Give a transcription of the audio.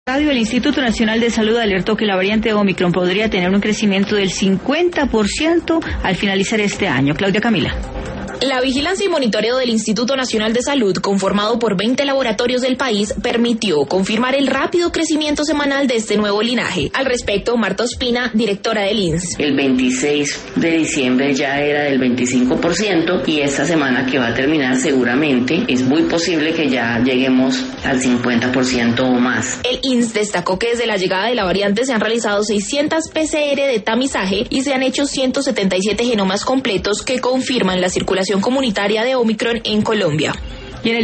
El Instituto Nacional de Salud alertó que la variante Omicron podría tener un crecimiento del 50% al finalizar este año. Claudia Camila. La vigilancia y monitoreo del Instituto Nacional de Salud, conformado por 20 laboratorios del país, permitió confirmar el rápido crecimiento semanal de este nuevo linaje. Al respecto, Marta Ospina, directora del INS. El 26 de diciembre ya era del 25% y esta semana que va a terminar seguramente es muy posible que ya lleguemos al 50% o más. El INS destacó que desde la llegada de la variante se han realizado 600 PCR de tamizaje y se han hecho 177 genomas completos que confirman la circulación comunitaria de Omicron en Colombia.